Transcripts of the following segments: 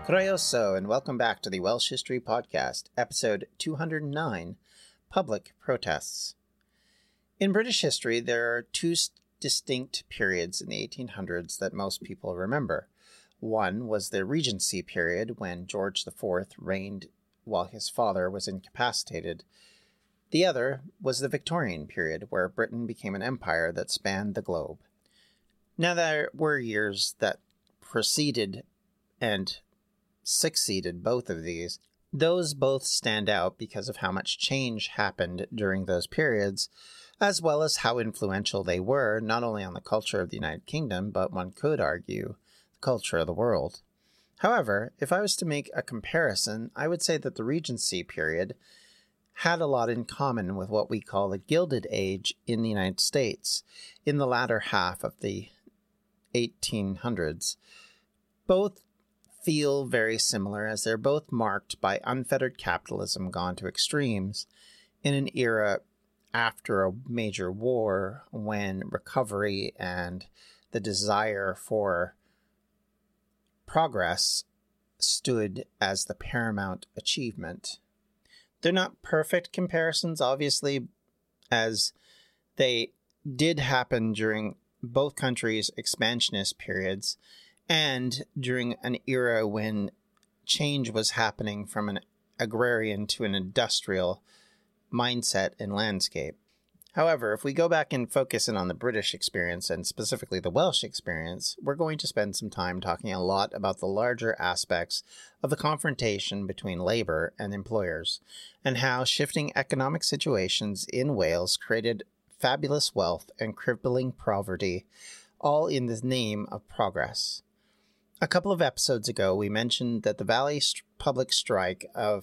Croeso, and welcome back to the Welsh History Podcast, episode 209, Public Protests. In British history, there are two distinct periods in the 1800s that most people remember. One was the Regency period, when George IV reigned while his father was incapacitated. The other was the Victorian period, where Britain became an empire that spanned the globe. Now, there were years that preceded and succeeded both of these. Those both stand out because of how much change happened during those periods, as well as how influential they were, not only on the culture of the United Kingdom, but one could argue, the culture of the world. However, if I was to make a comparison, I would say that the Regency period had a lot in common with what we call the Gilded Age in the United States in the latter half of the 1800s. Both feel very similar, as they're both marked by unfettered capitalism gone to extremes in an era after a major war, when recovery and the desire for progress stood as the paramount achievement. They're not perfect comparisons, obviously, as they did happen during both countries' expansionist periods and during an era when change was happening from an agrarian to an industrial mindset and landscape. However, if we go back and focus in on the British experience, and specifically the Welsh experience, we're going to spend some time talking a lot about the larger aspects of the confrontation between labour and employers, and how shifting economic situations in Wales created fabulous wealth and crippling poverty, all in the name of progress. A couple of episodes ago, we mentioned that the Valley public strike of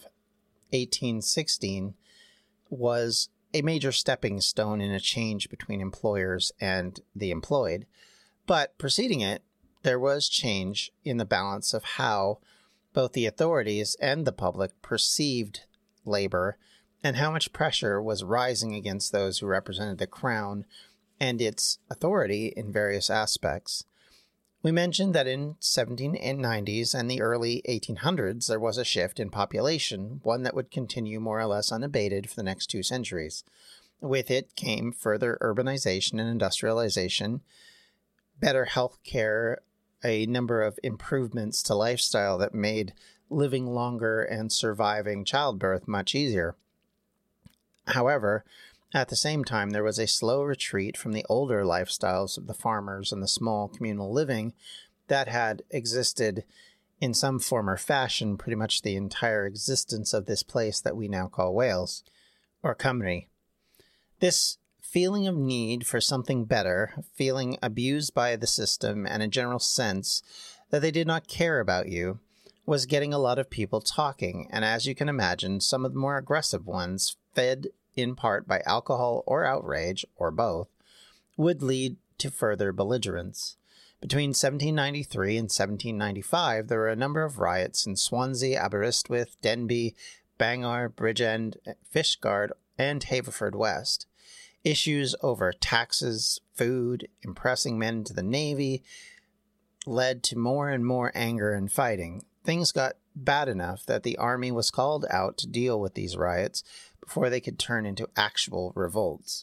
1816 was a major stepping stone in a change between employers and the employed. But preceding it, there was change in the balance of how both the authorities and the public perceived labor, and how much pressure was rising against those who represented the crown and its authority in various aspects. We mentioned that in 1790s and the early 1800s, there was a shift in population, one that would continue more or less unabated for the next 2 centuries. With it came further urbanization and industrialization, better health care, a number of improvements to lifestyle that made living longer and surviving childbirth much easier. However, at the same time, there was a slow retreat from the older lifestyles of the farmers and the small communal living that had existed in some form or fashion pretty much the entire existence of this place that we now call Wales, or Cymru. This feeling of need for something better, feeling abused by the system, and a general sense that they did not care about you, was getting a lot of people talking, and as you can imagine, some of the more aggressive ones, fed in part by alcohol or outrage, or both, would lead to further belligerence. Between 1793 and 1795, there were a number of riots in Swansea, Aberystwyth, Denbigh, Bangor, Bridgend, Fishguard, and Haverfordwest. Issues over taxes, food, impressing men to the Navy led to more and more anger and fighting. Things got bad enough that the army was called out to deal with these riots before they could turn into actual revolts.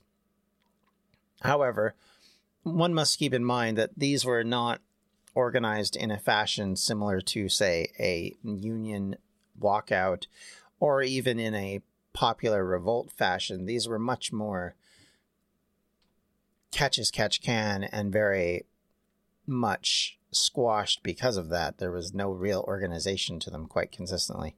However, one must keep in mind that these were not organized in a fashion similar to, say, a union walkout, or even in a popular revolt fashion. These were much more catch as catch can, and very much squashed because of that. There was no real organization to them quite consistently.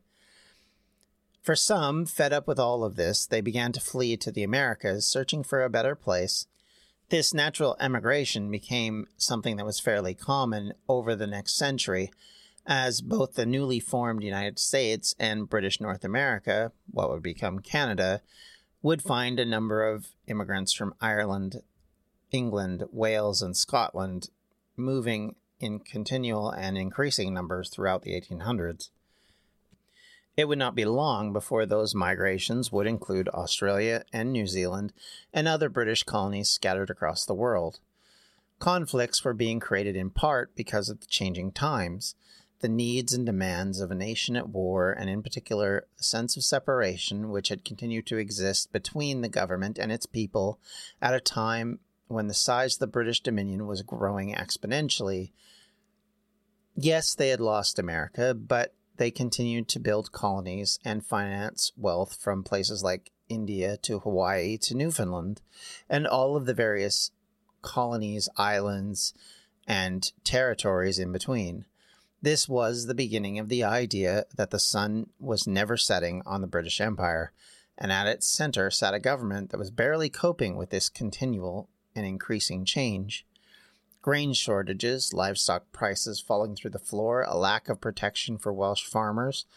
For some, fed up with all of this, they began to flee to the Americas, searching for a better place. This natural emigration became something that was fairly common over the next century, as both the newly formed United States and British North America, what would become Canada, would find a number of immigrants from Ireland, England, Wales, and Scotland moving in continual and increasing numbers throughout the 1800s. It would not be long before those migrations would include Australia and New Zealand and other British colonies scattered across the world. Conflicts were being created in part because of the changing times. the needs and demands of a nation at war, and in particular, the sense of separation which had continued to exist between the government and its people at a time when the size of the British Dominion was growing exponentially. Yes, they had lost America, but they continued to build colonies and finance wealth from places like India to Hawaii to Newfoundland, and all of the various colonies, islands, and territories in between. This was the beginning of the idea that the sun was never setting on the British Empire, and at its center sat a government that was barely coping with this continual and increasing change. Grain shortages, livestock prices falling through the floor, a lack of protection for Welsh farmers,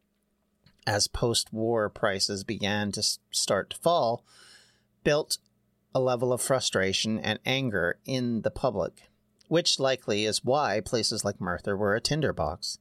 as post-war prices began to start to fall, built a level of frustration and anger in the public, which likely is why places like Merthyr were a tinderbox.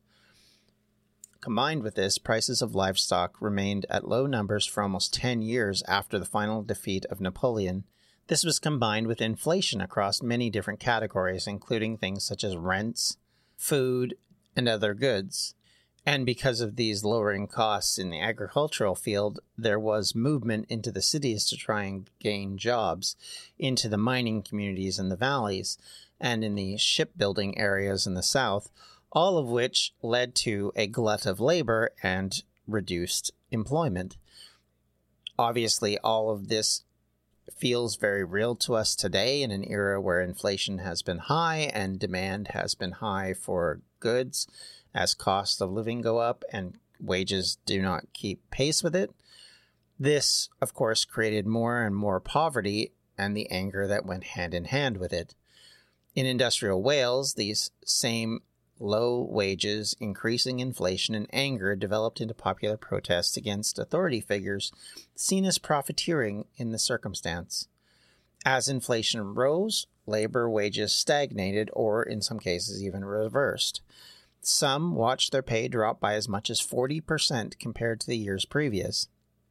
Combined with this, prices of livestock remained at low numbers for almost 10 years after the final defeat of Napoleon. This was combined with inflation across many different categories, including things such as rents, food, and other goods. And because of these lowering costs in the agricultural field, there was movement into the cities to try and gain jobs, into the mining communities in the valleys, and in the shipbuilding areas in the south, all of which led to a glut of labor and reduced employment. Obviously, all of this feels very real to us today in an era where inflation has been high and demand has been high for goods as costs of living go up and wages do not keep pace with it. This, of course, created more and more poverty and the anger that went hand in hand with it. In industrial Wales, these same low wages, increasing inflation, and anger developed into popular protests against authority figures seen as profiteering in the circumstance. As inflation rose, labor wages stagnated or, in some cases, even reversed. Some watched their pay drop by as much as 40% compared to the years previous.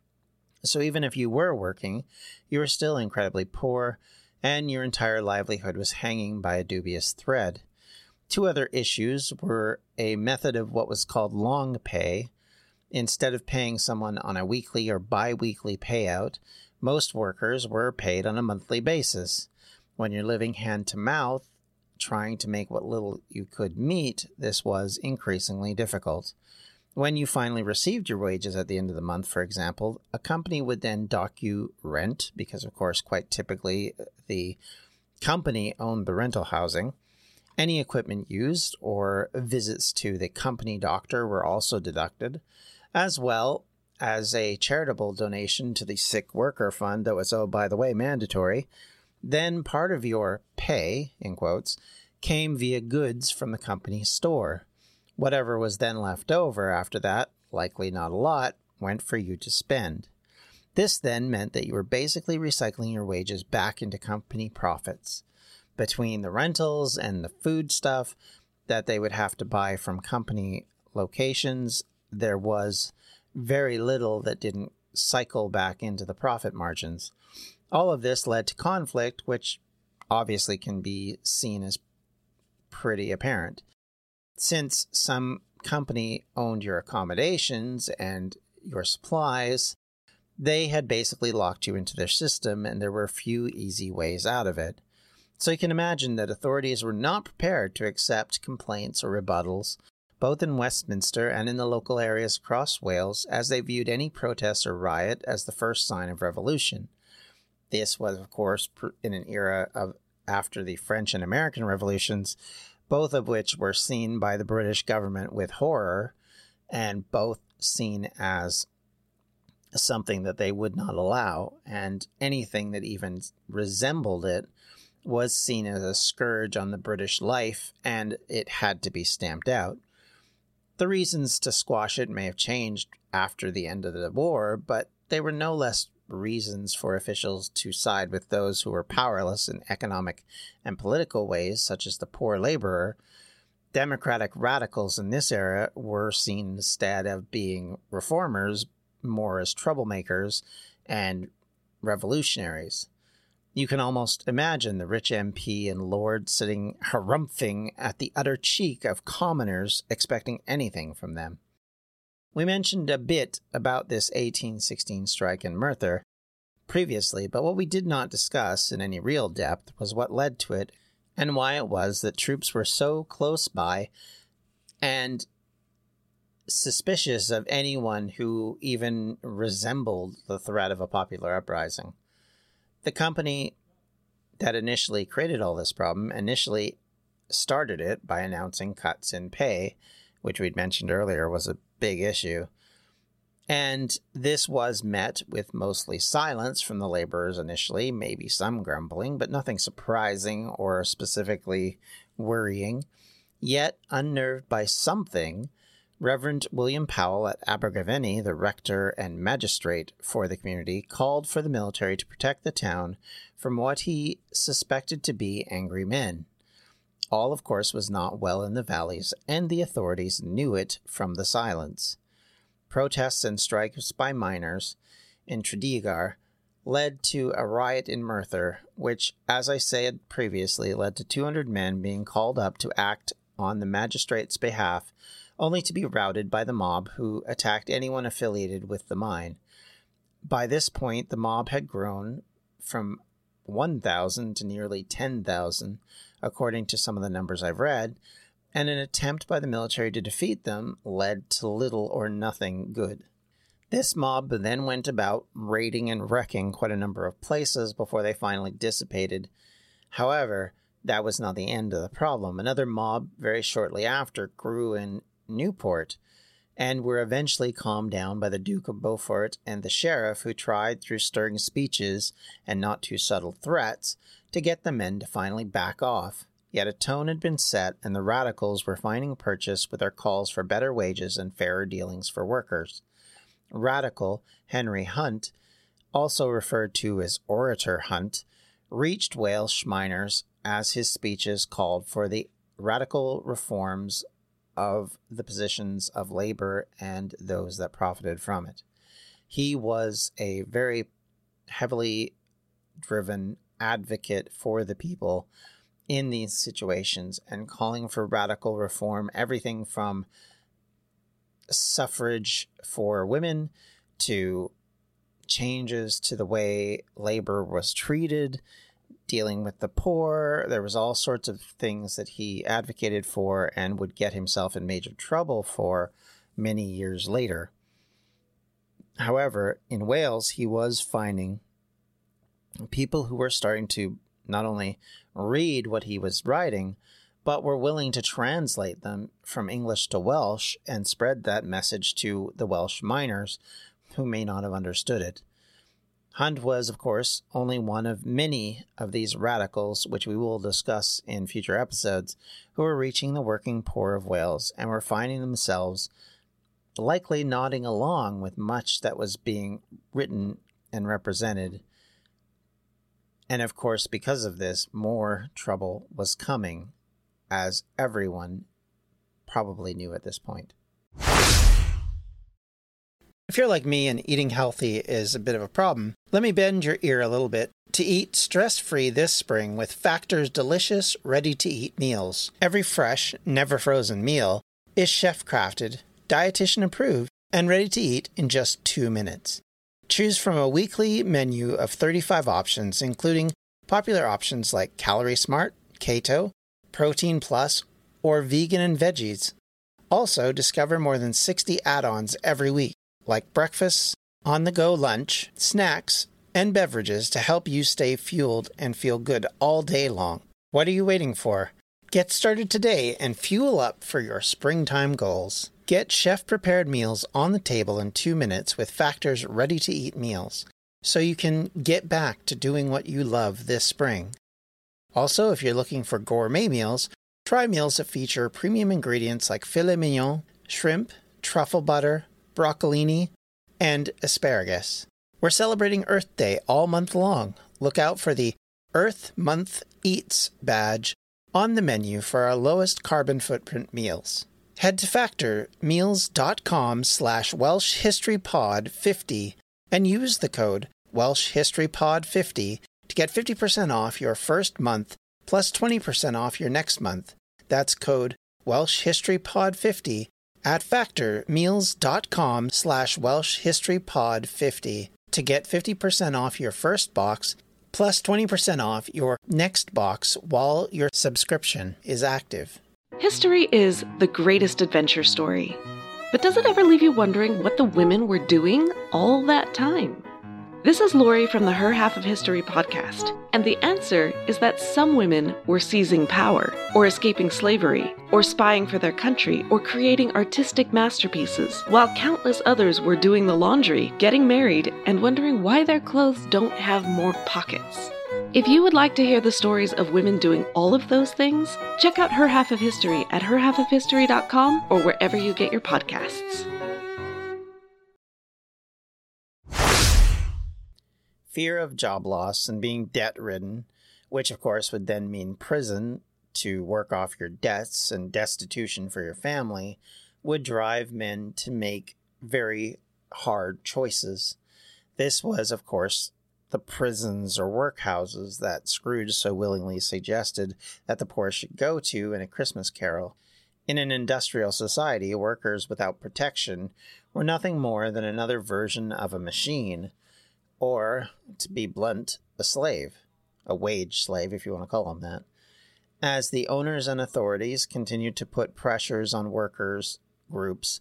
So even if you were working, you were still incredibly poor, and your entire livelihood was hanging by a dubious thread. Two other issues were a method of what was called long pay. Instead of paying someone on a weekly or bi-weekly payout, most workers were paid on a monthly basis. When you're living hand to mouth, trying to make what little you could meet, this was increasingly difficult. When you finally received your wages at the end of the month, for example, a company would then dock you rent, because of course, quite typically, the company owned the rental housing. Any equipment used or visits to the company doctor were also deducted, as well as a charitable donation to the sick worker fund that was, oh, by the way, mandatory. Then part of your pay, in quotes, came via goods from the company store. Whatever was then left over after that, likely not a lot, went for you to spend. This then meant that you were basically recycling your wages back into company profits. Between the rentals and the food stuff that they would have to buy from company locations, there was very little that didn't cycle back into the profit margins. All of this led to conflict, which obviously can be seen as pretty apparent. Since some company owned your accommodations and your supplies, they had basically locked you into their system, and there were few easy ways out of it. So you can imagine that authorities were not prepared to accept complaints or rebuttals, both in Westminster and in the local areas across Wales, as they viewed any protest or riot as the first sign of revolution. This was, of course, in an era of after the French and American revolutions, both of which were seen by the British government with horror, and both seen as something that they would not allow, and anything that even resembled it was seen as a scourge on the British life, and it had to be stamped out. The reasons to squash it may have changed after the end of the war, but they were no less reasons for officials to side with those who were powerless in economic and political ways, such as the poor laborer. Democratic radicals in this era were seen, instead of being reformers, more as troublemakers and revolutionaries. You can almost imagine the rich MP and lord sitting harumphing at the utter cheek of commoners expecting anything from them. We mentioned a bit about this 1816 strike in Merthyr previously, but what we did not discuss in any real depth was what led to it and why it was that troops were so close by and suspicious of anyone who even resembled the threat of a popular uprising. The company that initially created all this problem initially started it by announcing cuts in pay, which we'd mentioned earlier was a big issue. And this was met with mostly silence from the laborers initially, maybe some grumbling, but nothing surprising or specifically worrying. Yet, unnerved by something, Reverend William Powell at Abergavenny, the rector and magistrate for the community, called for the military to protect the town from what he suspected to be angry men. All, of course, was not well in the valleys, and the authorities knew it from the silence. Protests and strikes by miners in Tredegar led to a riot in Merthyr, which, as I said previously, led to 200 men being called up to act on the magistrate's behalf, only to be routed by the mob who attacked anyone affiliated with the mine. By this point, the mob had grown from 1,000 to nearly 10,000, according to some of the numbers I've read, and an attempt by the military to defeat them led to little or nothing good. This mob then went about raiding and wrecking quite a number of places before they finally dissipated. However, that was not the end of the problem. Another mob very shortly after grew in Newport and were eventually calmed down by the Duke of Beaufort and the sheriff, who tried through stirring speeches and not too subtle threats to get the men to finally back off. Yet a tone had been set, and the radicals were finding purchase with their calls for better wages and fairer dealings for workers. Radical Henry Hunt, also referred to as Orator Hunt, reached Welsh miners as his speeches called for the radical reforms of the positions of labor and those that profited from it. He was a very heavily driven advocate for the people in these situations and calling for radical reform, everything from suffrage for women to changes to the way labor was treated, dealing with the poor. There was all sorts of things that he advocated for and would get himself in major trouble for many years later. However, in Wales, he was finding people who were starting to not only read what he was writing, but were willing to translate them from English to Welsh and spread that message to the Welsh miners who may not have understood it. Hunt was, of course, only one of many of these radicals, which we will discuss in future episodes, who were reaching the working poor of Wales and were finding themselves likely nodding along with much that was being written and represented. And of course, because of this, more trouble was coming, as everyone probably knew at this point. If you're like me and eating healthy is a bit of a problem, let me bend your ear a little bit to eat stress-free this spring with Factor's delicious, ready-to-eat meals. Every fresh, never-frozen meal is chef-crafted, dietitian-approved, and ready to eat in just 2 minutes. Choose from a weekly menu of 35 options, including popular options like Calorie Smart, Keto, Protein Plus, or Vegan and Veggies. Also, discover more than 60 add-ons every week, like breakfast, on-the-go lunch, snacks, and beverages to help you stay fueled and feel good all day long. What are you waiting for? Get started today and fuel up for your springtime goals. Get chef-prepared meals on the table in 2 minutes with Factor's ready-to-eat meals, so you can get back to doing what you love this spring. Also, if you're looking for gourmet meals, try meals that feature premium ingredients like filet mignon, shrimp, truffle butter, broccolini, and asparagus. We're celebrating Earth Day all month long. Look out for the Earth Month Eats badge on the menu for our lowest carbon footprint meals. Head to factormeals.com/WelshHistoryPod50 and use the code WelshHistoryPod50 to get 50% off your first month plus 20% off your next month. That's code WelshHistoryPod50 at factormeals.com/WelshHistoryPod50 to get 50% off your first box plus 20% off your next box while your subscription is active. History is the greatest adventure story. But does it ever leave you wondering what the women were doing all that time? This is Lori from the Her Half of History podcast, and the answer is that some women were seizing power, or escaping slavery, or spying for their country, or creating artistic masterpieces, while countless others were doing the laundry, getting married, and wondering why their clothes don't have more pockets. If you would like to hear the stories of women doing all of those things, check out Her Half of History at herhalfofhistory.com or wherever you get your podcasts. Fear of job loss and being debt-ridden, which of course would then mean prison to work off your debts and destitution for your family, would drive men to make very hard choices. This was, of course, the prisons or workhouses that Scrooge so willingly suggested that the poor should go to in A Christmas Carol. In an industrial society, workers without protection were nothing more than another version of a machine, or, to be blunt, a slave, a wage slave if you want to call them that. As the owners and authorities continued to put pressures on workers, groups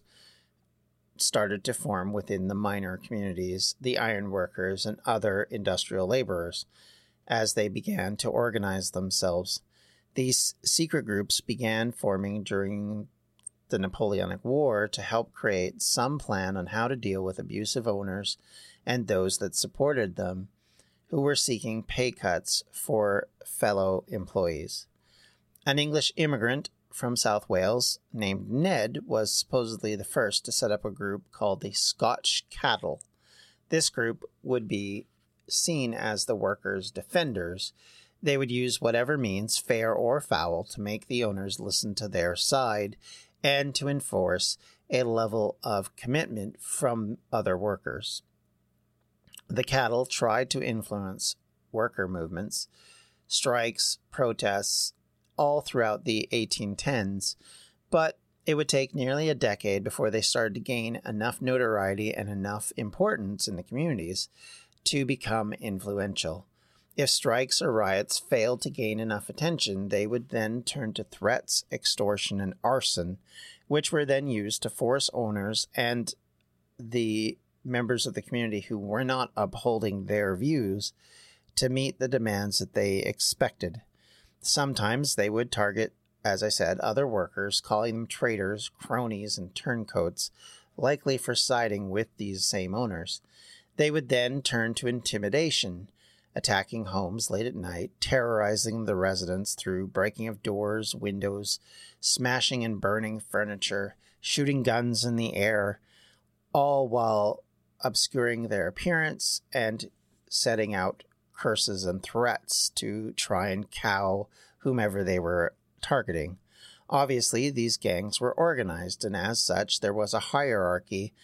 started to form within the miner communities, the iron workers, and other industrial laborers. As they began to organize themselves, these secret groups began forming during the Napoleonic War to help create some plan on how to deal with abusive owners and those that supported them, who were seeking pay cuts for fellow employees. An English immigrant from South Wales named Ned was supposedly the first to set up a group called the Scotch Cattle. This group would be seen as the workers' defenders. They would use whatever means, fair or foul, to make the owners listen to their side and to enforce a level of commitment from other workers. The cattle tried to influence worker movements, strikes, protests, all throughout the 1810s, but it would take nearly a decade before they started to gain enough notoriety and enough importance in the communities to become influential. If strikes or riots failed to gain enough attention, they would then turn to threats, extortion, and arson, which were then used to force owners and the members of the community who were not upholding their views to meet the demands that they expected. Sometimes they would target, as I said, other workers, calling them traitors, cronies, and turncoats, likely for siding with these same owners. They would then turn to intimidation, attacking homes late at night, terrorizing the residents through breaking of doors, windows, smashing and burning furniture, shooting guns in the air, all while obscuring their appearance and setting out curses and threats to try and cow whomever they were targeting. Obviously, these gangs were organized, and as such, there was a hierarchy,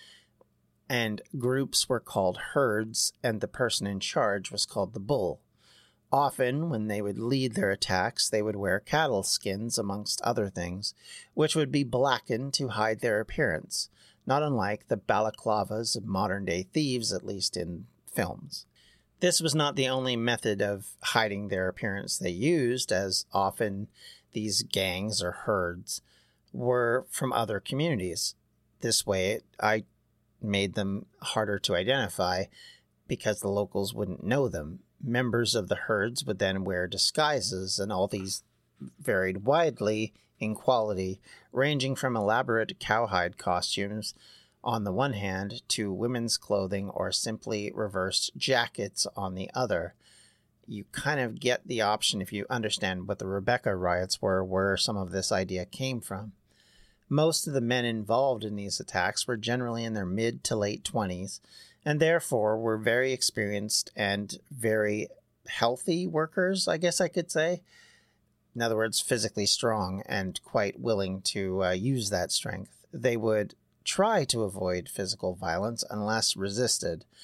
and groups were called herds, and the person in charge was called the bull. Often, when they would lead their attacks, they would wear cattle skins, amongst other things, which would be blackened to hide their appearance, not unlike the balaclavas of modern-day thieves, at least in films. This was not the only method of hiding their appearance they used, as often these gangs or herds were from other communities. This way, I made them harder to identify because the locals wouldn't know them. Members of the herds would then wear disguises, and all these varied widely in quality, ranging from elaborate cowhide costumes on the one hand to women's clothing or simply reversed jackets on the other. You kind of get the option, if you understand what the Rebecca riots were, where some of this idea came from. Most of the men involved in these attacks were generally in their mid to late 20s, and therefore were very experienced and very healthy workers, I guess I could say. In other words, physically strong and quite willing to use that strength. They would try to avoid physical violence unless resisted,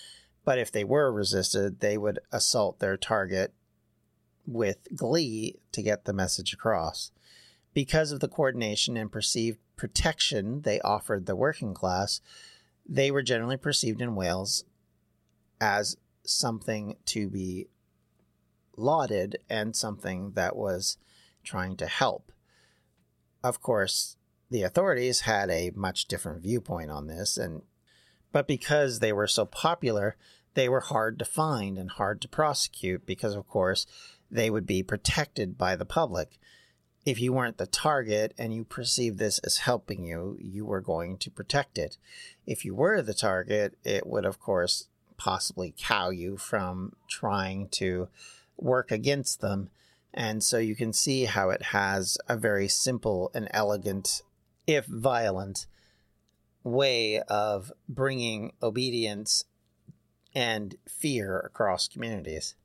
But if they were resisted, they would assault their target with glee to get the message across. Because of the coordination and perceived protection they offered the working class, they were generally perceived in Wales as something to be lauded and something that was trying to help. Of course, the authorities had a much different viewpoint on this, but because they were so popular, they were hard to find and hard to prosecute because, of course, they would be protected by the public. If you weren't the target and you perceived this as helping you, you were going to protect it. If you were the target, it would, of course, possibly cow you from trying to work against them. And so you can see how it has a very simple and elegant, if violent, way of bringing obedience and fear across communities.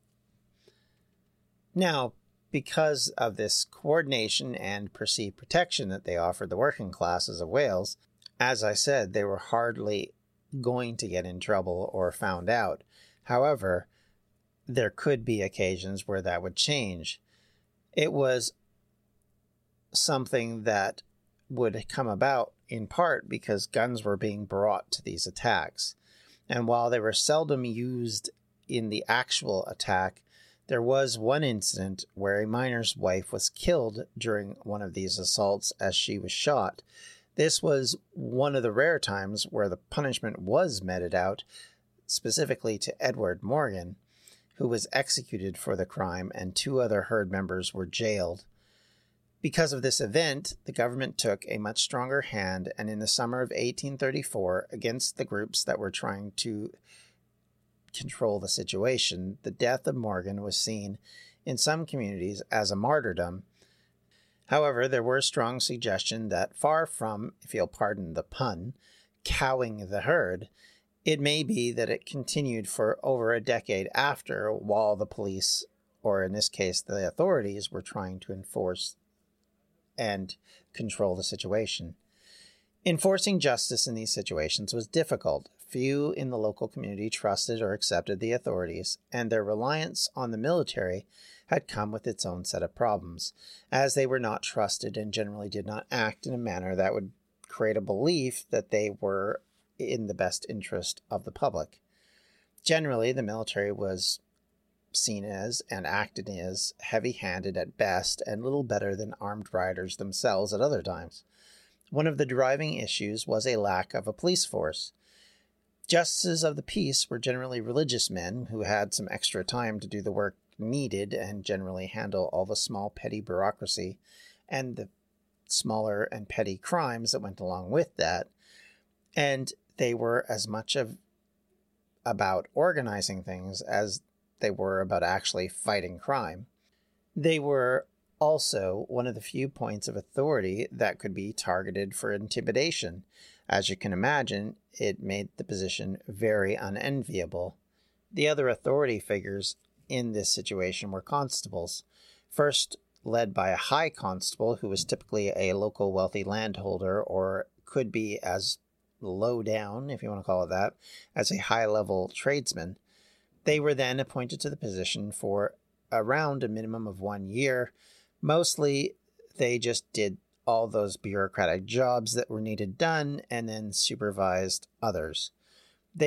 Now, because of this coordination and perceived protection that they offered the working classes of Wales, as I said, they were hardly going to get in trouble or found out. However, there could be occasions where that would change. It was something that would come about in part because guns were being brought to these attacks. And while they were seldom used in the actual attack, there was one incident where a miner's wife was killed during one of these assaults as she was shot. This was one of the rare times where the punishment was meted out, specifically to Edward Morgan, who was executed for the crime, and 2 other herd members were jailed. Because of this event, the government took a much stronger hand, and in the summer of 1834, against the groups that were trying to control the situation, the death of Morgan was seen in some communities as a martyrdom. However, there were strong suggestions that far from, if you'll pardon the pun, cowing the herd, it may be that it continued for over a decade after, while the police, or in this case the authorities, were trying to enforce and control the situation. Enforcing justice in these situations was difficult. Few in the local community trusted or accepted the authorities, and their reliance on the military had come with its own set of problems, as they were not trusted and generally did not act in a manner that would create a belief that they were in the best interest of the public. Generally, the military was seen as and acted as heavy-handed at best and little better than armed rioters themselves at other times. One of the driving issues was a lack of a police force. Justices of the peace were generally religious men who had some extra time to do the work needed and generally handle all the small petty bureaucracy and the smaller and petty crimes that went along with that. And they were as much about organizing things as they were about actually fighting crime. They were also one of the few points of authority that could be targeted for intimidation. As you can imagine, it made the position very unenviable. The other authority figures in this situation were constables, first led by a high constable who was typically a local wealthy landholder, or could be as low down, if you want to call it that, as a high-level tradesman. They were then appointed to the position for around a minimum of 1 year. Mostly, they just did all those bureaucratic jobs that were needed done and then supervised others. The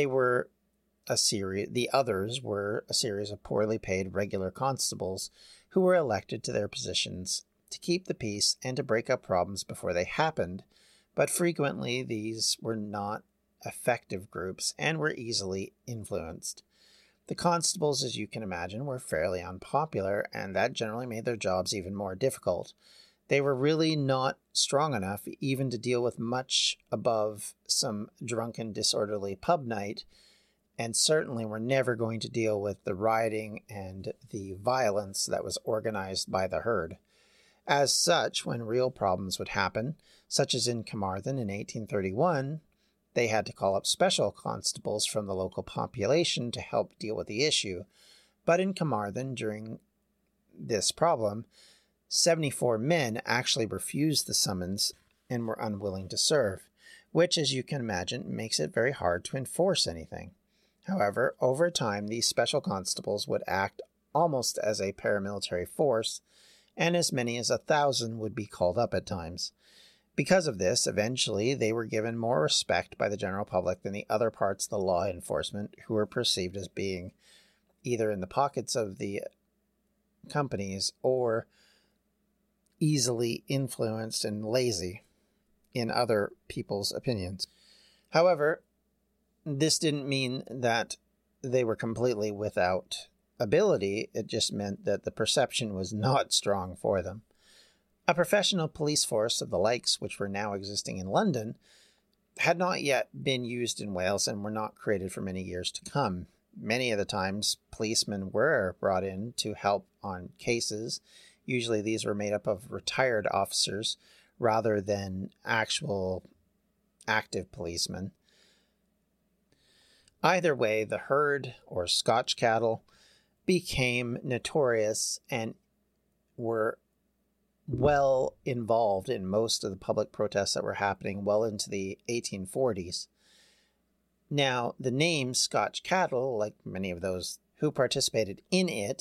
others were a series of poorly paid regular constables who were elected to their positions to keep the peace and to break up problems before they happened, but frequently these were not effective groups and were easily influenced. The constables, as you can imagine, were fairly unpopular, and that generally made their jobs even more difficult. They were really not strong enough even to deal with much above some drunken, disorderly pub night, and certainly were never going to deal with the rioting and the violence that was organized by the herd. As such, when real problems would happen, such as in Carmarthen in 1831, they had to call up special constables from the local population to help deal with the issue. But in Carmarthen, during this problem, 74 men actually refused the summons and were unwilling to serve, which, as you can imagine, makes it very hard to enforce anything. However, over time, these special constables would act almost as a paramilitary force, and as many as 1,000 would be called up at times. Because of this, eventually they were given more respect by the general public than the other parts of the law enforcement, who were perceived as being either in the pockets of the companies or easily influenced and lazy in other people's opinions. However, this didn't mean that they were completely without ability. It just meant that the perception was not strong for them. A professional police force of the likes which were now existing in London had not yet been used in Wales and were not created for many years to come. Many of the times, policemen were brought in to help on cases. Usually these were made up of retired officers rather than actual active policemen. Either way, the herd, or Scotch cattle, became notorious and were well involved in most of the public protests that were happening well into the 1840s. Now, the name Scotch cattle, like many of those who participated in it,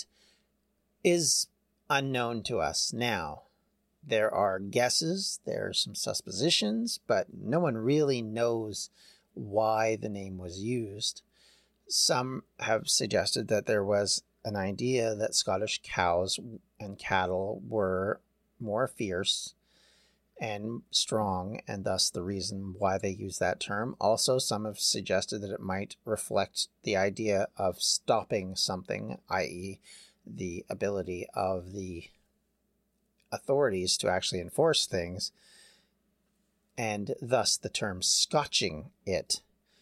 is unknown to us now. There are guesses, there are some suppositions, but no one really knows why the name was used. Some have suggested that there was an idea that Scottish cows and cattle were more fierce and strong, and thus the reason why they use that term. Also, some have suggested that it might reflect the idea of stopping something, i.e., the ability of the authorities to actually enforce things, and thus the term scotching it.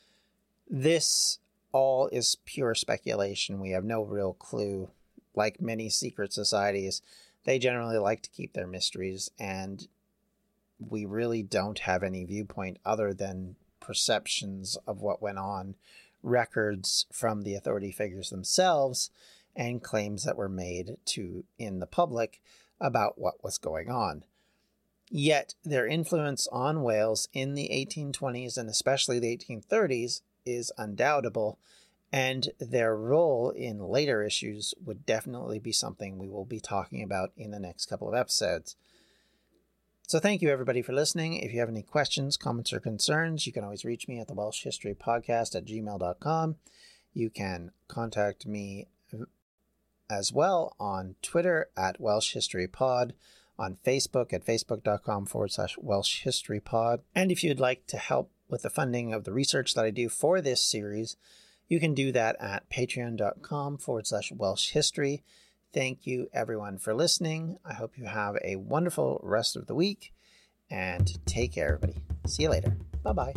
This all is pure speculation. We have no real clue. Like many secret societies, they generally like to keep their mysteries, and we really don't have any viewpoint other than perceptions of what went on, records from the authority figures themselves, and claims that were made in the public about what was going on. Yet their influence on Wales in the 1820s and especially the 1830s is undoubtable, and their role in later issues would definitely be something we will be talking about in the next couple of episodes. So thank you everybody for listening. If you have any questions, comments, or concerns, you can always reach me at the Welsh History Podcast at gmail.com. You can contact me as well on Twitter at Welsh History Pod, on Facebook at facebook.com/Welsh History Pod. And if you'd like to help with the funding of the research that I do for this series, you can do that at patreon.com/Welsh History. Thank you everyone for listening. I hope you have a wonderful rest of the week, and take care everybody. See you later. Bye-bye.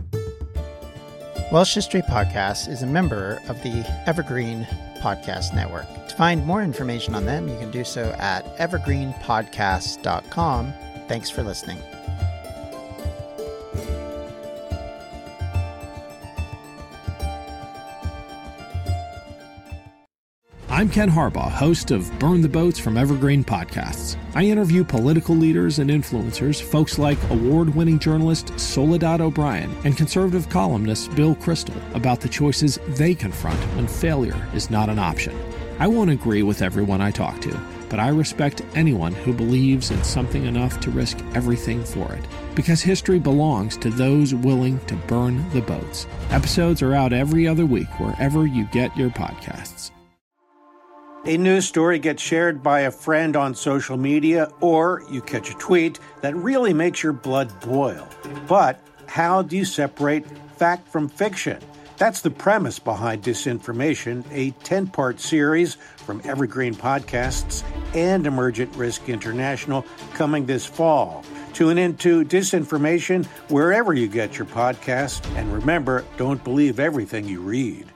Welsh History Podcast is a member of the Evergreen Podcast Network. To find more information on them, you can do so at evergreenpodcast.com. Thanks for listening. I'm Ken Harbaugh, host of Burn the Boats from Evergreen Podcasts. I interview political leaders and influencers, folks like award-winning journalist Soledad O'Brien and conservative columnist Bill Kristol, about the choices they confront when failure is not an option. I won't agree with everyone I talk to, but I respect anyone who believes in something enough to risk everything for it. Because history belongs to those willing to burn the boats. Episodes are out every other week wherever you get your podcasts. A news story gets shared by a friend on social media, or you catch a tweet that really makes your blood boil. But how do you separate fact from fiction? That's the premise behind Disinformation, a 10-part series from Evergreen Podcasts and Emergent Risk International, coming this fall. Tune into Disinformation wherever you get your podcasts, and remember, don't believe everything you read.